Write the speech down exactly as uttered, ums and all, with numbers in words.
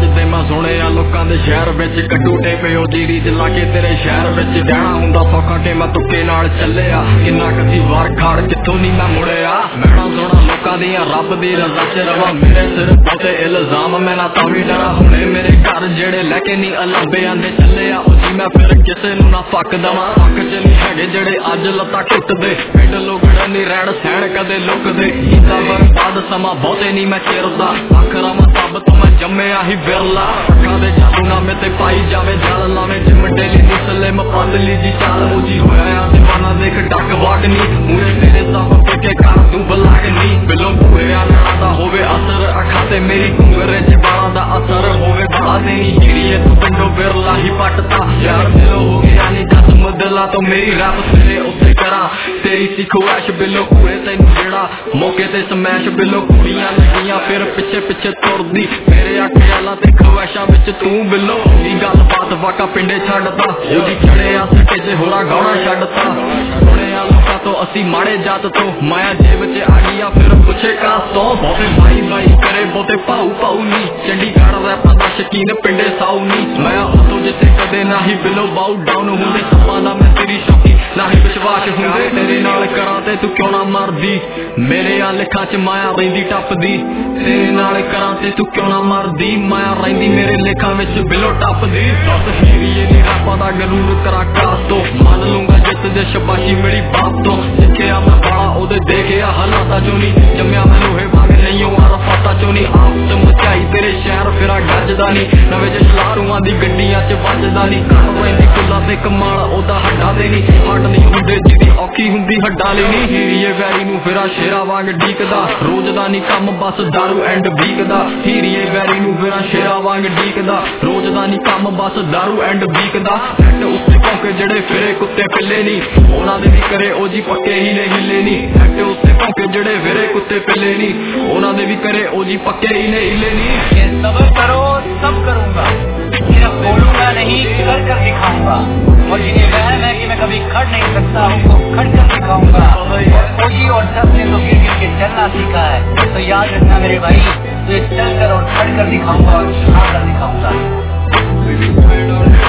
ਵੱਜਦੇ ਮੈਂ ਸੁਣਿਆ ਲੋਕਾਂ ਦੇ ਸ਼ਹਿਰ ਵਿੱਚ ਕੱਟੂ ਟੇਪੇ ਉਹ ਜੀਰੀ ਜਲਾ ਕੇ ਤੇਰੇ ਸ਼ਹਿਰ ਵਿੱਚ ਰਹਿਣਾ ਹੁੰਦਾ ਸੌਖਾ ਕਿ ਮੈਂ ਤੁੱਕੇ ਨਾਲ ਚੱਲਿਆ ਕਿੰਨਾ ਕਦੀ ਵਾਰ ਖਾੜ ਕਿੱਥੋਂ ਨਹੀਂ ਮੈਂ ਮੁੜਿਆ ਮੈਣਾ ਸੁਣਾ ਲੋਕਾਂ ਦੀਆਂ ਰੱਬ ਦੀ ਰਜ਼ਾ ਚ ਰਵਾਂ ਮੇਰੇ ਸਿਰ ਬਹੁਤੇ ਇਲਜ਼ਾਮ ਮੈਂ ਨਾ ਤਾਂ ਵੀ ਡਰਾਂ ਹੁਣੇ ਮੇਰੇ ਘਰ ਜਿਹੜੇ ਲੈ ਕੇ ਨਹੀਂ ਅਲਾਬੇ ਆਂਦੇ ਚੱਲਿਆ ਉਹ ਜੀ ਮੈਂ ਫਿਰ ਕਿਸੇ ਨੂੰ ਨਾ ਫੱਕ ਦਵਾਂ ਹੱਕ ਚ ਨਹੀਂ ਹੈਗੇ ਜਿਹੜੇ ਅੱਜ ਲੱਤਾਂ ਘੁੱਟਦੇ ਪਿੰਡ ਲੋਗੜਾਂ ਨਹੀਂ ਰਹਿਣ ਸਹਿਣ ਕਦੇ ਲੁਕਦੇ ਕੀਤਾ ਬਰਬਾਦ ਸਮਾਂ ਬਹੁਤੇ ਨਹੀਂ ਮੈਂ ਚਿਰਦਾ ਅੱਖਰਾਂ ਮਤਬ ਤੋਂ ਮੈਂ ਜੰਮਿਆ ਹੀ ਵਿਰਲਾ ਅੱਖਾਂ ਦੇ ਜਾਦੂ ਨਾਮੇ ਤੇ ਪਾਈ ਜਾਵੇ ਜਲ ਲਾਵੇ ਜਿਮ ਡੇਲੀ ਦੀ ਸਲੇਮ ਪਤਲੀ ਜੀ ਚਾਲ ਮੂਜੀ ਹੋਇਆ ਦੀਵਾਨਾ ਦੇਖ ਡੱਕ ਵਾਕ ਨੀ ਮੂਰੇ ਤੇਰੇ ਸਾਹਬ ਕੇ ਕਰ ਤੂੰ ਬਲਾਗ ਨੀ ਬਿਲੋਂ ਹੋਇਆ ਨਾ ਦਾ ਹੋਵੇ ਅਸਰ ਅੱਖਾਂ ਤੇ ਮੇਰੀ ਘੁੰਗਰੇ ਚ ਬਾਲਾਂ ਦਾ ਅਸਰ ਹੋਵੇ ਬੜਾ ਦੇਣੀ ਹੀਰੀਏ ਤੂੰ ਪਿੰਡੋਂ ਵਿਰਲਾ ਹੀ ਪੱਟਦਾ ਯਾਰ ਦਿਲੋਂ ਹੋ ਗਿਆ ਨੀ ਖਤਮ ਦਿਲਾਂ ਤੋਂ ਮੇਰੀ ਰੱਬ ਤੇਰੇ ਉੱਤੇ ਕਰਾਂ ਤੇਰੀ ਸੀ ਖੁਆਇਸ਼ ਬਿਲੋਂ ਹੋਏ ਤੈਨੂੰ ਜਿਹੜਾ ਮੌਕੇ ਤੇ ਸਮੈਸ਼ ਬਿਲੋਂ ਕੁੜੀਆਂ ਲੱਗੀਆਂ ਫਿਰ ਪਿੱਛੇ ਪਿੱਛੇ ਤੁਰਦੀ ਮੇਰੇ ਅੱਖਾਂ ਤੇ ਖੁਆਇਸ਼ਾਂ ਵਿੱਚ ਤੂੰ ਬਿਲੋਂ ਦੀ ਗੱਲ ਬਾਤ ਵਾਕਾ ਪਿੰਡੇ ਛੱਡਦਾ ਉਹਦੀ ਚੜੇ ਆ ਸਕੇ ਜੇ ਹੋਰਾ ਗਾਉਣਾ ਛੱਡਤਾ ਸੁਣਿਆ ਲੋਕਾਂ ਤੋਂ ਅਸੀਂ ਮਾੜੇ ਜਾਤ ਤੋਂ ਮਾਇਆ ਜੇਬ ਚ ਆ ਗਿਆ ਫਿਰ ਪੁੱਛੇ ਕਾਸ ਤੋਂ ਬਹੁਤੇ ਬਾਈ ਬਾਈ ਕਰੇ ਬਹੁਤੇ ਭਾਊ ਭਾਊ ਨੀ ਚੰਡੀਗੜ੍ਹ ਰੈਪਾਂ ਦਾ ਸ਼ਕੀਨ ਪਿੰਡੇ ਸਾਊ ਨੀ ਮੈਂ ਉਤੋਂ ਜਿੱਥੇ ਕਦੇ ਨਾ ਹੀ ਬਿਲੋ ਬਾਊ ਡਾਊਨ ਹੁੰਦੇ ਸੱਪਾਂ ਦਾ ਮੈਂ ਤੇਰੀ ਸ਼ੌਕੀ ਨਾ ਹੀ ਵਿਸ਼ਵਾਸ ਹੁੰਦੇ ਤੇਰੇ ਨਾਲ ਕਰਾਂ ਤੇ ਤੂੰ ਕਿਉਂ ਨਾ ਮਰਦੀ ਮੇਰੇ ਆ ਲਿਖਾਂ ਚ ਮਾਇਆ ਰਹਿੰਦੀ ਟੱਪਦੀ ਤੇਰੇ ਨਾਲ ਕਰਾਂ ਤੇ ਤੂੰ ਕਿਉਂ ਨਾ ਮਰਦੀ ਮਾਇਆ ਰਹਿੰਦੀ ਮੇਰੇ ਲਿਖਾਂ ਵਿੱਚ ਬਿਲੋ ਟੱਪਦੀ ਦੱਸ ਹੀਰੀਏ ਨੀ ਰੱਬਾਂ ਦਾ ਗਰੂਰ ਕਰਾਂ ਕਾਸ ਤੋਂ ਮੰਨ ਲੂੰਗਾ ਜਿੱਤ ਦੇ ਸ਼ਬਾਸ਼ੀ ਮੇਰੀ ਬਾਪ ਤੋਂ ਸਿੱਖਿਆ ਮੈਂ ਬਾਲਾ ਉਹਦੇ ਦੇਖਿਆ ਹਾਲਾਤਾਂ ਚੋਂ ਨੀ ਜੰਮਿਆ ਮੈਂ ਲੋਹੇ ਵਾਂਗ ਨਹੀਂ ਉਹ ਅਰਫਾਤਾਂ ਚੋਂ ਨੀ ਆਪ ਚ ਮਚਾਈ ਤੇਰੇ ਸ਼ਹਿਰ ਫਿਰਾ ਗੱਜਦਾ ਨੀ ਨਵੇਂ ਜੇ ਸ਼ਲਾਰੂਆਂ ਦੀ ਗੱਡੀਆਂ ਚ ਵੱਜਦਾ ਨੀ ਘਰ ਰਹਿੰਦੀ ਕੁੱਲਾ ਤੇ ਕਮਾਲ ਉਹਦਾ ਹੱਡਾਂ ਦੇ ਨੀ ਹੱਡ ਨਹੀਂ ਹੁੰਦੇ ਜਿਹਦੀ ਔਖੀ ਹੁੰਦੀ ਹੱਡਾਂ ਲਈ ਨੀ ਹੀਰੀਏ ਵੈਰੀ ਨੂੰ ਫਿਰਾ ਸ਼ੇਰਾ ਵਾਂਗ ਡੀਕਦਾ ਰੋਜ਼ ਦਾ ਨੀ ਕੰਮ ਬਸ ਦਾਰੂ ਐਂਡ ਵੀਕਦਾ ਹੀਰੀਏ ਵੈਰੀ ਨੂੰ ਫਿਰਾ ਸ਼ੇਰਾ ਵਾਂਗ ਡੀਕਦਾ ਰੋਜ਼ ਦਾ ਨੀ ਕੰਮ ਬਸ ਦਾਰੂ ਐਂਡ ਵੀਕਦਾ ਨੈਟ ਉੱਤੇ ਭੌਂਕੇ ਜਿਹੜੇ ਫਿਰੇ ਕੁੱਤੇ ਪਿੱਲੇ ਨੀ ਉਹਨਾਂ ਦੇ ਵੀ ਕਰੇ ਉਹ ਜੀ ਪੱਕੇ ਹੀ ਨੇ ਹਿੱਲੇ ਨੀ ਨੈਟ ਉੱਤੇ ਭੌਂਕੇ ਜਿਹੜੇ ਫਿਰੇ ਕੁੱਤੇ ਪਿੱਲੇ ਨੀ ਉਹਨਾਂ ਦੇ ਵੀ करे ओ जी पक्के ही नहीं हिले नहीं ये सब्र करो सब करूंगा सिर्फ बोलूंगा नहीं कर कर दिखाऊंगा और जिन्हें वहम है कि मैं कभी खड़ नहीं सकता उनको खड़ कर दिखाऊंगा ओ जी और सब ने तो गिर गिर के चलना सीखा है तो याद रखना मेरे भाई तो चल कर और खड़ कर दिखाऊंगा और खा कर दिखाऊंगा